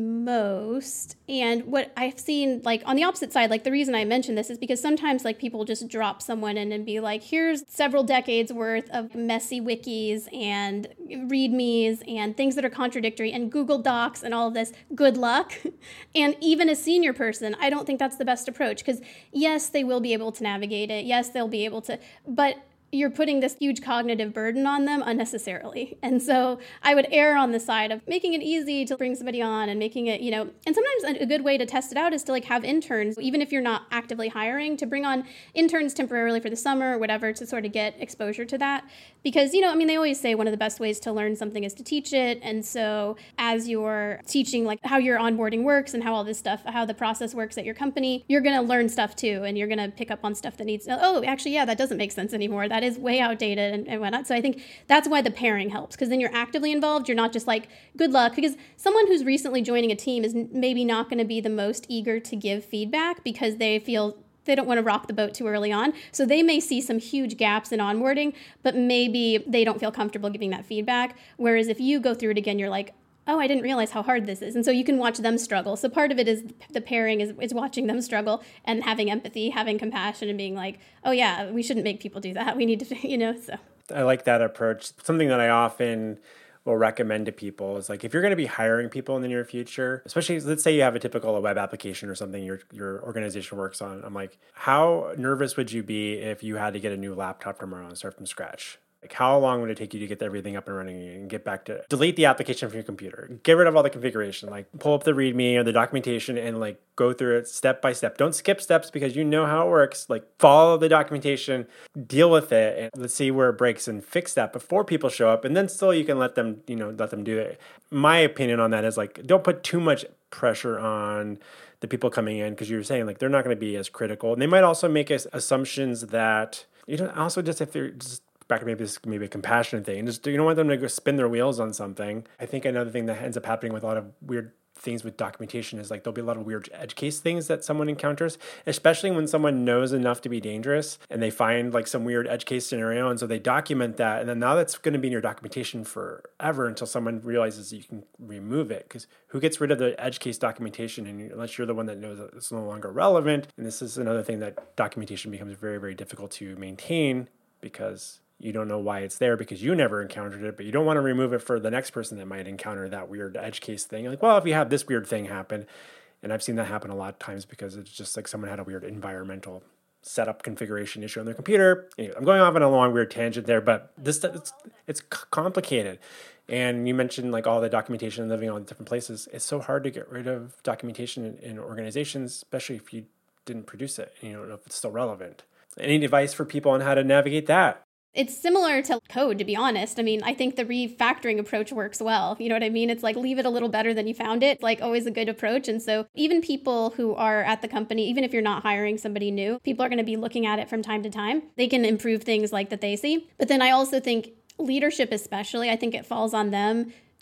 most. And what I've seen, like on the opposite side, like the reason I mention this is because sometimes like people just drop someone in and be like, here's several decades worth of messy wikis and readmes and things that are contradictory and Google Docs and all of this. Good luck. And even a senior person, I don't think that's the best approach because yes, they will be able to navigate it. Yes, they'll be able to, but you're putting this huge cognitive burden on them unnecessarily. And so I would err on the side of making it easy to bring somebody on and making it, and sometimes a good way to test it out is to like have interns, even if you're not actively hiring, to bring on interns temporarily for the summer or whatever to sort of get exposure to that. Because, they always say one of the best ways to learn something is to teach it. And so as you're teaching like how your onboarding works and how all this stuff, how the process works at your company, you're going to learn stuff too. And you're going to pick up on stuff that that doesn't make sense anymore. That is way outdated and whatnot. So I think that's why the pairing helps, because then you're actively involved. You're not just like, good luck, because someone who's recently joining a team is maybe not going to be the most eager to give feedback because they feel they don't want to rock the boat too early on. So they may see some huge gaps in onboarding, but maybe they don't feel comfortable giving that feedback. Whereas if you go through it again, you're like, oh, I didn't realize how hard this is. And so you can watch them struggle. So part of it is the pairing is watching them struggle and having empathy, having compassion and being like, oh yeah, we shouldn't make people do that. We need to, so. I like that approach. Something that I often will recommend to people is like, if you're going to be hiring people in the near future, especially let's say you have a typical web application or something your organization works on. I'm like, how nervous would you be if you had to get a new laptop tomorrow and start from scratch? Like, how long would it take you to get everything up and running and get back to delete the application from your computer, get rid of all the configuration, like pull up the README or the documentation and like go through it step by step. Don't skip steps because you know how it works. Like follow the documentation, deal with it, and let's see where it breaks and fix that before people show up. And then still you can let them do it. My opinion on that is like, don't put too much pressure on the people coming in because you were saying like they're not going to be as critical. And they might also make assumptions that also just if they're just back to maybe a compassionate thing. And just you don't want them to go spin their wheels on something. I think another thing that ends up happening with a lot of weird things with documentation is like there'll be a lot of weird edge case things that someone encounters, especially when someone knows enough to be dangerous and they find like some weird edge case scenario. And so they document that. And then now that's going to be in your documentation forever until someone realizes that you can remove it. Because who gets rid of the edge case documentation unless you're the one that knows that it's no longer relevant? And this is another thing that documentation becomes very, very difficult to maintain because you don't know why it's there because you never encountered it, but you don't want to remove it for the next person that might encounter that weird edge case thing. Like, well, if you have this weird thing happen, and I've seen that happen a lot of times because it's just like someone had a weird environmental setup configuration issue on their computer. Anyway, I'm going off on a long weird tangent there, but it's complicated. And you mentioned like all the documentation and living in all the different places. It's so hard to get rid of documentation in organizations, especially if you didn't produce it and you don't know if it's still relevant. Any advice for people on how to navigate that? It's similar to code, to be honest. I mean, I think the refactoring approach works well. You know what I mean? It's like, leave it a little better than you found it. It's like always a good approach. And so even people who are at the company, even if you're not hiring somebody new, people are going to be looking at it from time to time. They can improve things like that they see. But then I also think leadership especially, I think it falls on them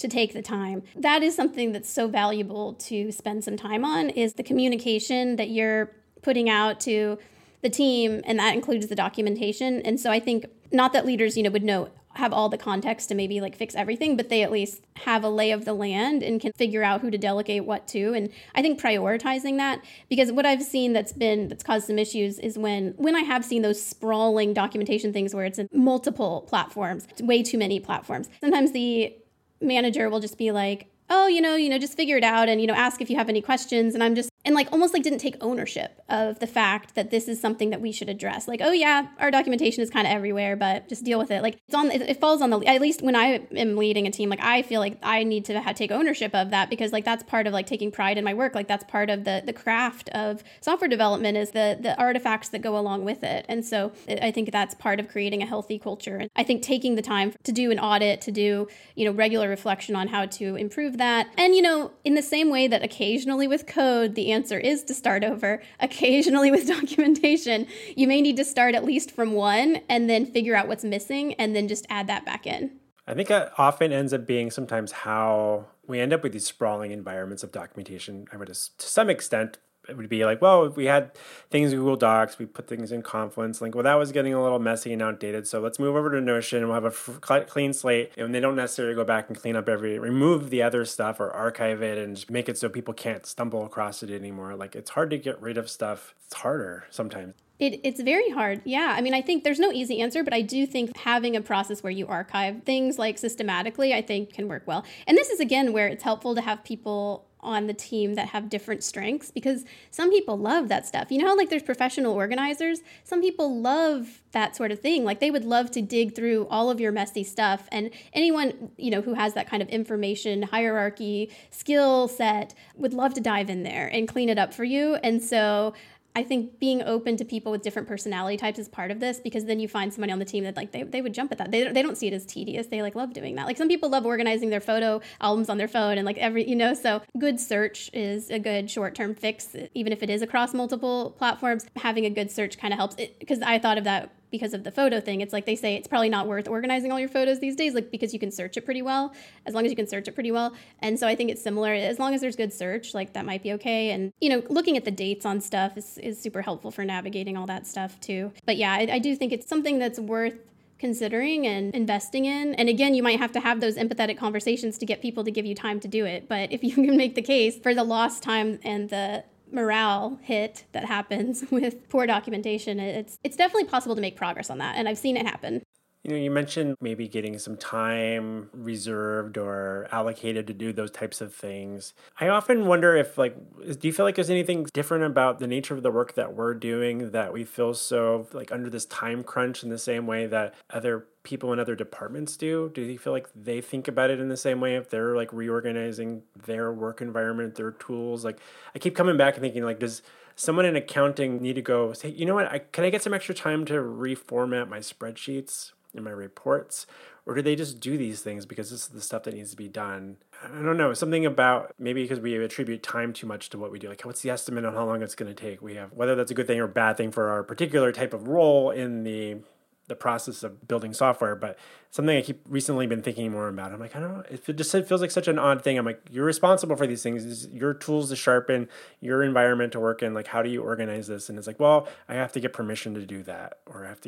to take the time. That is something that's so valuable to spend some time on, is the communication that you're putting out to the team, and that includes the documentation. And so I think, not that leaders, would have all the context to maybe like fix everything, but they at least have a lay of the land and can figure out who to delegate what to. And I think prioritizing that, because what I've seen that's caused some issues is when I have seen those sprawling documentation things where it's in multiple platforms, way too many platforms. Sometimes the manager will just be like, oh, just figure it out and, ask if you have any questions. And I'm just, and like almost like didn't take ownership of the fact that this is something that we should address. Like, oh yeah, our documentation is kind of everywhere, but just deal with it. Like it falls on at least when I am leading a team, like I feel like I need to take ownership of that, because like that's part of like taking pride in my work. Like that's part of the craft of software development, is the artifacts that go along with it. And so I think that's part of creating a healthy culture. And I think taking the time to do an audit, to do, regular reflection on how to improve that. And, in the same way that occasionally with code, the answer is to start over, occasionally with documentation, you may need to start at least from one and then figure out what's missing and then just add that back in. I think that often ends up being sometimes how we end up with these sprawling environments of documentation. I would, to some extent, it would be like, well, we had things in Google Docs, we put things in Confluence, like, well, that was getting a little messy and outdated, so let's move over to Notion and we'll have a clean slate. And they don't necessarily go back and clean up remove the other stuff or archive it and just make it so people can't stumble across it anymore. Like, it's hard to get rid of stuff. It's harder sometimes. It's very hard. Yeah. I mean, I think there's no easy answer, but I do think having a process where you archive things like systematically, I think can work well. And this is, again, where it's helpful to have people on the team that have different strengths, because some people love that stuff. You know how like there's professional organizers? Some people love that sort of thing. Like they would love to dig through all of your messy stuff, and anyone, who has that kind of information hierarchy skill set would love to dive in there and clean it up for you. And so I think being open to people with different personality types is part of this, because then you find somebody on the team that like they would jump at that. They don't see it as tedious. They like love doing that. Like some people love organizing their photo albums on their phone and like so good search is a good short-term fix, even if it is across multiple platforms. Having a good search kind of helps, because I thought of that because of the photo thing. It's like they say it's probably not worth organizing all your photos these days, like because you can search it pretty well, as long as you can search it pretty well. And so I think it's similar. As long as there's good search, like that might be okay. And, looking at the dates on stuff is super helpful for navigating all that stuff too. But yeah, I do think it's something that's worth considering and investing in. And again, you might have to have those empathetic conversations to get people to give you time to do it. But if you can make the case for the lost time and the morale hit that happens with poor documentation, it's definitely possible to make progress on that. And I've seen it happen. You mentioned maybe getting some time reserved or allocated to do those types of things. I often wonder if, do you feel like there's anything different about the nature of the work that we're doing that we feel so under this time crunch in the same way that other people in other departments do? Do you feel like they think about it in the same way if they're reorganizing their work environment, their tools? I keep coming back and thinking, does someone in accounting need to go say, you know what, can I get some extra time to reformat my spreadsheets in my reports? Or do they just do these things because this is the stuff that needs to be done? I don't know. Something about maybe because we attribute time too much to what we do. What's the estimate on how long it's going to take? We have, whether that's a good thing or bad thing for our particular type of role in the process of building software, but something I keep recently been thinking more about. I'm like, I don't know. It feels like such an odd thing. I'm like, you're responsible for these things. It's your tools to sharpen, your environment to work in. How do you organize this? And it's like, well, I have to get permission to do that, or I have to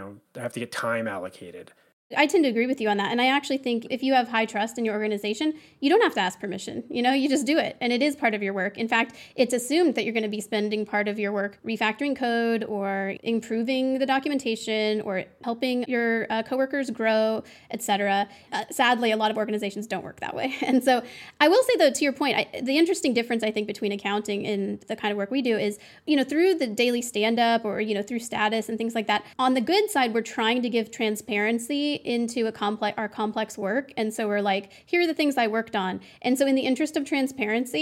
get time allocated. I tend to agree with you on that. And I actually think if you have high trust in your organization, you don't have to ask permission. You just do it. And it is part of your work. In fact, it's assumed that you're going to be spending part of your work refactoring code or improving the documentation or helping your coworkers grow, etc. Sadly, a lot of organizations don't work that way. And so I will say, though, to your point, the interesting difference, I think, between accounting and the kind of work we do is, through the daily stand-up or, through status and things like that, on the good side, we're trying to give transparency into our complex work. And so we're like, here are the things I worked on. And so in the interest of transparency,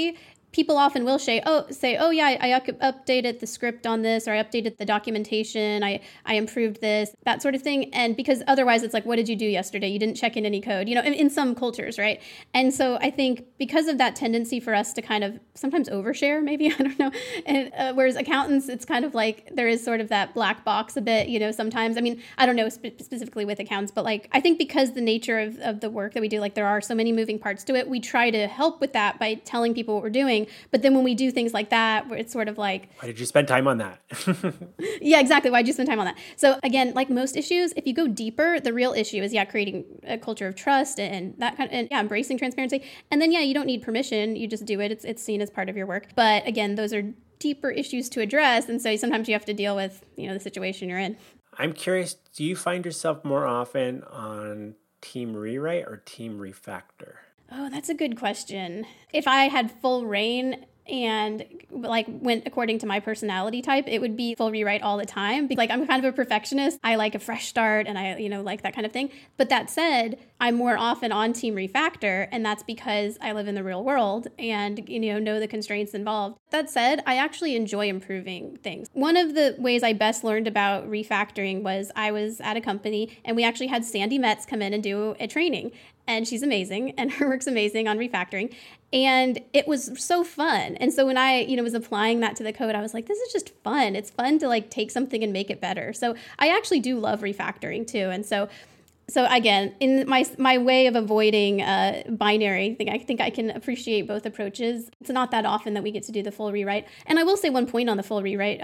people often will say, oh yeah, I updated the script on this, or I updated the documentation, I improved this, that sort of thing. And because otherwise it's like, what did you do yesterday? You didn't check in any code, in some cultures, right? And so I think because of that tendency for us to kind of sometimes overshare, maybe, I don't know. And whereas accountants, it's kind of like there is sort of that black box a bit, sometimes. I mean, I don't know specifically with accountants, but like, I think because the nature of the work that we do, like there are so many moving parts to it, we try to help with that by telling people what we're doing. But then when we do things like that, where it's sort of like, why did you spend time on that? Yeah, exactly. Why did you spend time on that? So again, like most issues, if you go deeper, the real issue is, creating a culture of trust and that kind of, and embracing transparency. And then, you don't need permission. You just do it. It's seen as part of your work. But again, those are deeper issues to address. And so sometimes you have to deal with, the situation you're in. I'm curious, do you find yourself more often on team rewrite or team refactor? Oh, that's a good question. If I had full reign and like went according to my personality type, it would be full rewrite all the time. Like I'm kind of a perfectionist. I like a fresh start and I, like that kind of thing. But that said, I'm more often on team refactor, and that's because I live in the real world and, know the constraints involved. That said, I actually enjoy improving things. One of the ways I best learned about refactoring was I was at a company and we actually had Sandy Metz come in and do a training. And she's amazing, and her work's amazing on refactoring. And it was so fun. And so when I, was applying that to the code, I was like, this is just fun. It's fun to like take something and make it better. So I actually do love refactoring too. And so again, in my way of avoiding binary thing, I think I can appreciate both approaches. It's not that often that we get to do the full rewrite. And I will say one point on the full rewrite,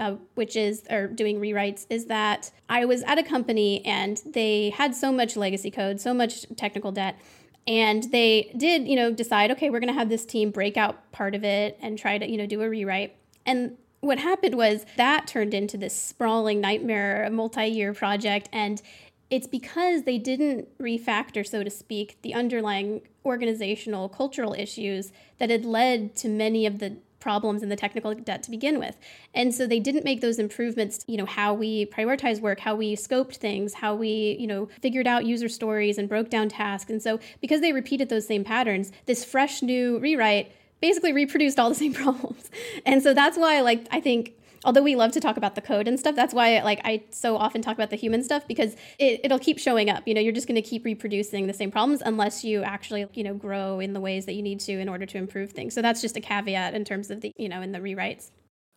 or doing rewrites, is that I was at a company and they had so much legacy code, so much technical debt. And they did, decide, okay, we're going to have this team break out part of it and try to, do a rewrite. And what happened was that turned into this sprawling nightmare, a multi-year project. And it's because they didn't refactor, so to speak, the underlying organizational cultural issues that had led to many of the problems in the technical debt to begin with. And so they didn't make those improvements, how we prioritize work, how we scoped things, how we, figured out user stories and broke down tasks. And so because they repeated those same patterns, this fresh new rewrite basically reproduced all the same problems. And so that's why, I think, although we love to talk about the code and stuff, that's why I so often talk about the human stuff, because it'll keep showing up. You're just going to keep reproducing the same problems unless you actually, grow in the ways that you need to in order to improve things. So that's just a caveat in terms of the, in the rewrites.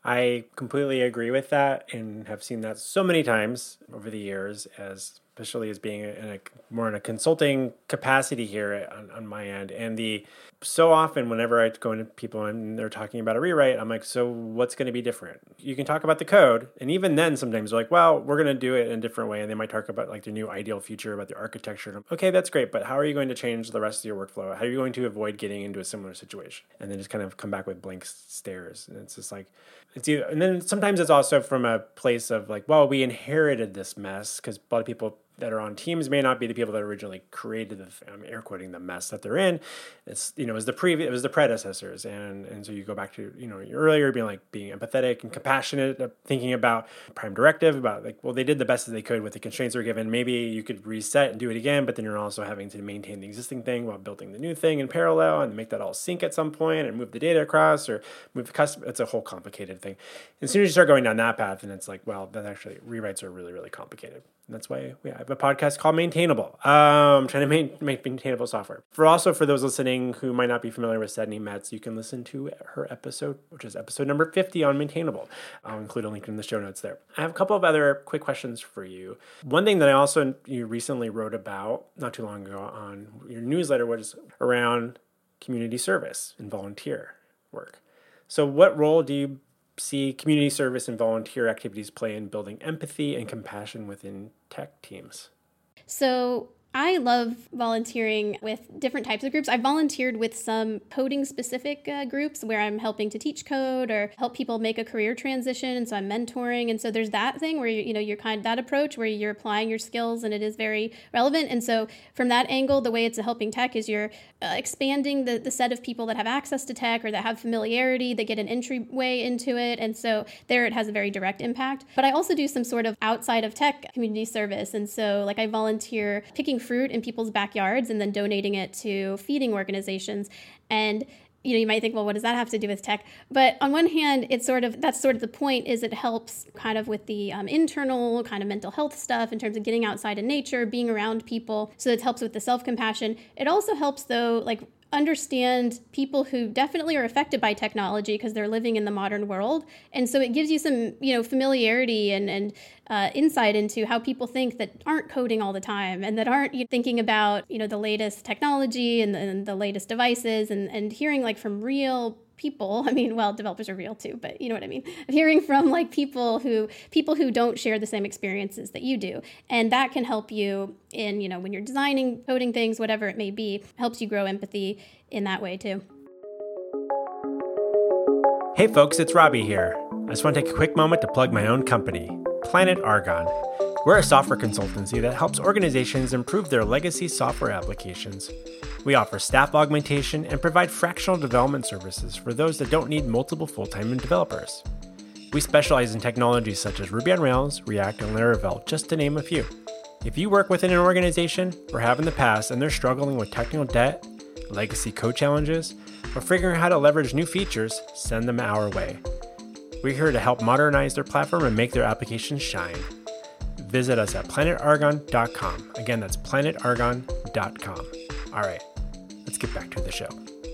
I completely agree with that and have seen that so many times over the years, especially as being more in a consulting capacity here on my end. And so often whenever I go into people and they're talking about a rewrite, I'm like, so what's going to be different? You can talk about the code. And even then sometimes they're like, well, we're going to do it in a different way. And they might talk about like their new ideal feature, about the architecture. And okay, that's great. But how are you going to change the rest of your workflow? How are you going to avoid getting into a similar situation? And then just kind of come back with blank stares. And it's just like, and then sometimes it's also from a place of like, well, we inherited this mess, because a lot of people that are on teams may not be the people that originally created I'm air quoting the mess that they're in. It's, it was the predecessors. And so you go back to, earlier being empathetic and compassionate, thinking about prime directive, about like, well, they did the best that they could with the constraints they're given. Maybe you could reset and do it again, but then you're also having to maintain the existing thing while building the new thing in parallel and make that all sync at some point and move the data across or move the custom. It's a whole complicated thing. As soon as you start going down that path, and it's like, well, that actually rewrites are really, really complicated. And that's why we have a podcast called Maintainable, trying to make maintainable software. For those listening who might not be familiar with Sandy Metz, you can listen to her episode, which is episode number 50 on Maintainable. I'll include a link in the show notes there. I have a couple of other quick questions for you. One thing that you recently wrote about not too long ago on your newsletter was around community service and volunteer work. So what role do you see community service and volunteer activities play in building empathy and compassion within tech teams? So I love volunteering with different types of groups. I've volunteered with some coding-specific groups where I'm helping to teach code or help people make a career transition, and so I'm mentoring. And so there's that thing where you're kind of that approach where you're applying your skills and it is very relevant. And so from that angle, the way it's a helping tech is you're expanding the set of people that have access to tech or that have familiarity, that get an entryway into it. And so there it has a very direct impact. But I also do some sort of outside of tech community service. And so I volunteer picking fruit in people's backyards and then donating it to feeding organizations. And you might think, well, what does that have to do with tech? But on one hand, that's sort of the point, is it helps kind of with the internal kind of mental health stuff in terms of getting outside in nature, being around people. So it helps with the self-compassion. It also helps, though, like understand people who definitely are affected by technology because they're living in the modern world. And so it gives you some, familiarity and insight into how people think that aren't coding all the time and that aren't thinking about, the latest technology and the latest devices and hearing like from real people. I mean, well, developers are real too, but you know what I mean? Hearing from like people who don't share the same experiences that you do. And that can help you in, when you're designing, coding things, whatever it may be, helps you grow empathy in that way too. Hey folks, it's Robbie here. I just want to take a quick moment to plug my own company, Planet Argon. We're a software consultancy that helps organizations improve their legacy software applications. We offer staff augmentation and provide fractional development services for those that don't need multiple full-time developers. We specialize in technologies such as Ruby on Rails, React, and Laravel, just to name a few. If you work within an organization or have in the past and they're struggling with technical debt, legacy code challenges, or figuring out how to leverage new features, send them our way. We're here to help modernize their platform and make their applications shine. Visit us at planetargon.com. Again, that's planetargon.com. All right, let's get back to the show.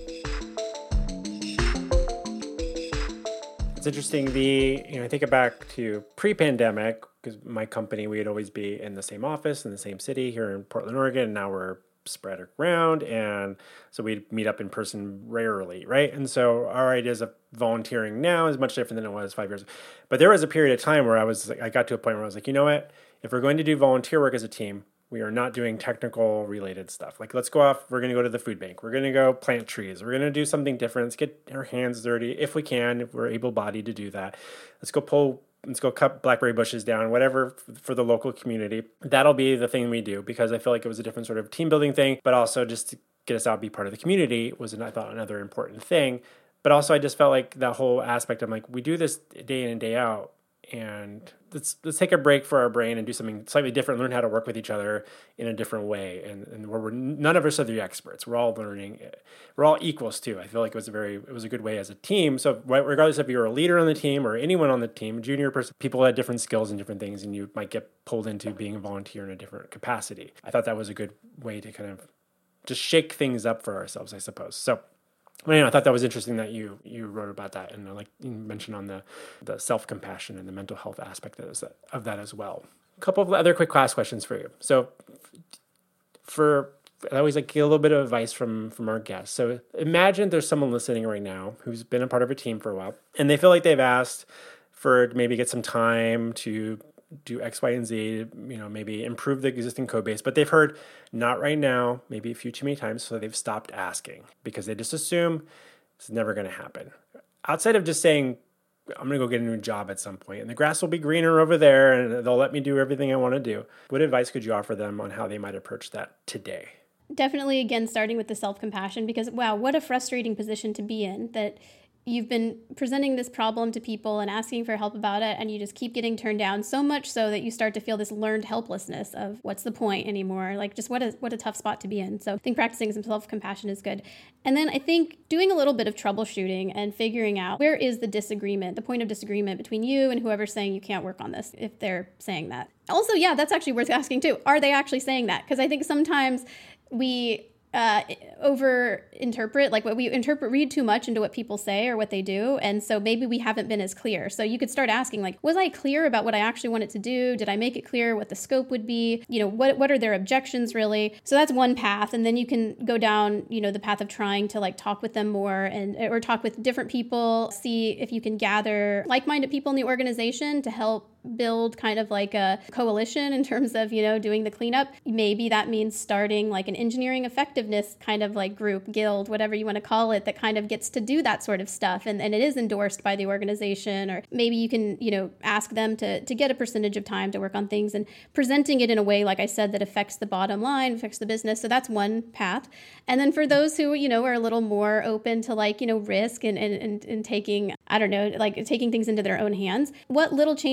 It's interesting. I think back to pre-pandemic, because my company, we'd always be in the same office in the same city here in Portland, Oregon. And now we're spread around, and so we'd meet up in person rarely, right? And so our ideas of volunteering now is much different than it was 5 years ago. But there was a period of time where I got to a point where I was like, you know what? If we're going to do volunteer work as a team, we are not doing technical related stuff. Like, let's go off. We're going to go to the food bank. We're going to go plant trees. We're going to do something different. Let's get our hands dirty if we can, if we're able-bodied to do that. Let's go cut blackberry bushes down, whatever, for the local community. That'll be the thing we do, because I feel like it was a different sort of team building thing, but also just to get us out, be part of the community was, I thought, another important thing. But also I just felt like that whole aspect of like, we do this day in and day out, and let's take a break for our brain and do something slightly different, learn how to work with each other in a different way. And where none of us are the experts. We're all learning. We're all equals too. I feel like it was a good way as a team. So regardless if you're a leader on the team or anyone on the team, a junior person, people had different skills and different things, and you might get pulled into being a volunteer in a different capacity. I thought that was a good way to kind of just shake things up for ourselves, I suppose. So I thought that was interesting that you wrote about that, and like you mentioned on the self-compassion and the mental health aspect of that as well. A couple of other quick class questions for you. So I always like get a little bit of advice from our guests. So imagine there's someone listening right now who's been a part of a team for a while, and they feel like they've asked for maybe get some time to do X, Y, and Z, maybe improve the existing code base, but they've heard not right now, maybe a few too many times, so they've stopped asking because they just assume it's never going to happen. Outside of just saying, I'm going to go get a new job at some point, and the grass will be greener over there, and they'll let me do everything I want to do. What advice could you offer them on how they might approach that today? Definitely, again, starting with the self-compassion, because wow, what a frustrating position to be in, that you've been presenting this problem to people and asking for help about it, and you just keep getting turned down, so much so that you start to feel this learned helplessness of what's the point anymore? Like, just what a tough spot to be in. So I think practicing some self-compassion is good. And then I think doing a little bit of troubleshooting and figuring out where is the disagreement, the point of disagreement between you and whoever's saying you can't work on this, if they're saying that. Also, yeah, that's actually worth asking too. Are they actually saying that? Because I think sometimes we over-interpret, like what we read too much into what people say or what they do, and so maybe we haven't been as clear. So you could start asking, like, was I clear about what I actually wanted to do? Did I make it clear what the scope would be? What are their objections really? So that's one path, and then you can go down, the path of trying to like talk with them more or talk with different people, see if you can gather like-minded people in the organization to help build kind of like a coalition in terms of, doing the cleanup. Maybe that means starting like an engineering effectiveness kind of like group, guild, whatever you want to call it, that kind of gets to do that sort of stuff. And it is endorsed by the organization, or maybe you can, ask them to get a percentage of time to work on things and presenting it in a way, like I said, that affects the bottom line, affects the business. So that's one path. And then for those who, are a little more open to like, risk and taking, I don't know, like taking things into their own hands, what little changes can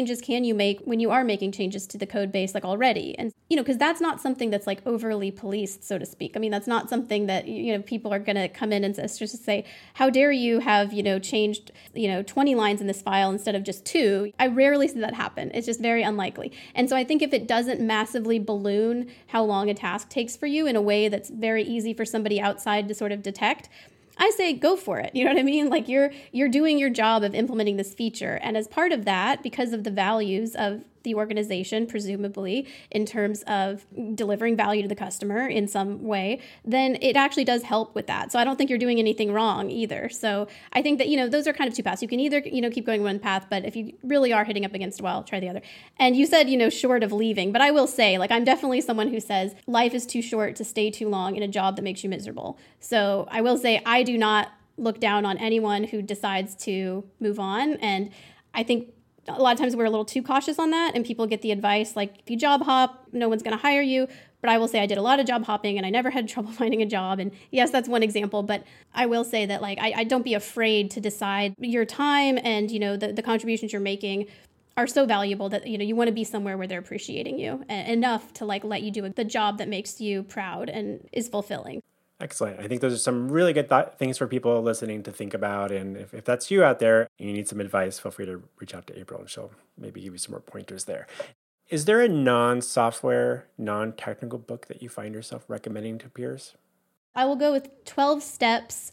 can you make when you are making changes to the code base like already? And, because that's not something that's like overly policed, so to speak. I mean, that's not something that, people are going to come in and just say, how dare you have, changed, 20 lines in this file instead of just 2. I rarely see that happen. It's just very unlikely. And so I think if it doesn't massively balloon how long a task takes for you in a way that's very easy for somebody outside to sort of detect, I say go for it. You know what I mean? Like you're doing your job of implementing this feature. And as part of that, because of the values of the organization, presumably in terms of delivering value to the customer in some way, then it actually does help with that. So I don't think you're doing anything wrong either. So I think that, those are kind of two paths. You can either, keep going one path, but if you really are hitting up against a wall, try the other. And you said, short of leaving, but I will say, like, I'm definitely someone who says life is too short to stay too long in a job that makes you miserable. So I will say I do not look down on anyone who decides to move on. And I think a lot of times we're a little too cautious on that, and people get the advice like, if you job hop, no one's going to hire you. But I will say I did a lot of job hopping and I never had trouble finding a job. And yes, that's one example, but I will say that like I don't be afraid to decide your time and the contributions you're making are so valuable that you want to be somewhere where they're appreciating you enough to like let you do the job that makes you proud and is fulfilling. Excellent. I think those are some really good things for people listening to think about. And if that's you out there and you need some advice, feel free to reach out to April and she'll maybe give you some more pointers there. Is there a non-software, non-technical book that you find yourself recommending to peers? I will go with 12 Steps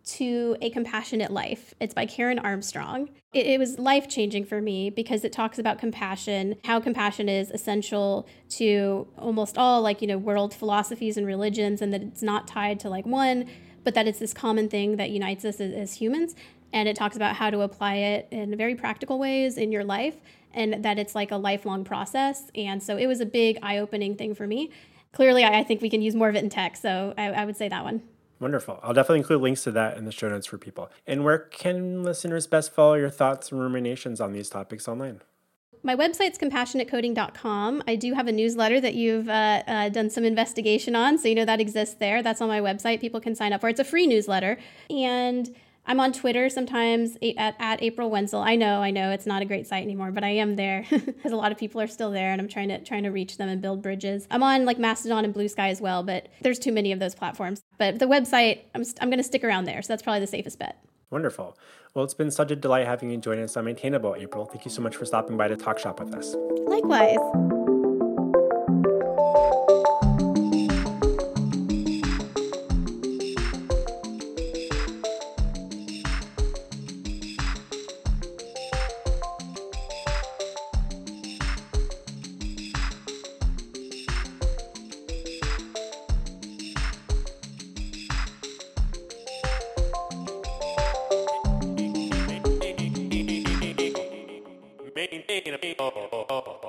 to a Compassionate Life. It's by Karen Armstrong. It was life-changing for me because it talks about compassion, how compassion is essential to almost all world philosophies and religions, and that it's not tied to one, but that it's this common thing that unites us as humans. And it talks about how to apply it in very practical ways in your life, and that it's like a lifelong process. And so it was a big eye-opening thing for me. Clearly, I think we can use more of it in tech, so I would say that one. Wonderful. I'll definitely include links to that in the show notes for people. And where can listeners best follow your thoughts and ruminations on these topics online? My website's compassionatecoding.com. I do have a newsletter that you've done some investigation on, so that exists there. That's on my website. People can sign up for it. It's a free newsletter. And I'm on Twitter sometimes at April Wenzel. I know it's not a great site anymore, but I am there because a lot of people are still there, and I'm trying to reach them and build bridges. I'm on Mastodon and Blue Sky as well, but there's too many of those platforms. But the website, I'm going to stick around there, so that's probably the safest bet. Wonderful. Well, it's been such a delight having you join us on Maintainable, April. Thank you so much for stopping by to talk shop with us. Likewise. Maintainable.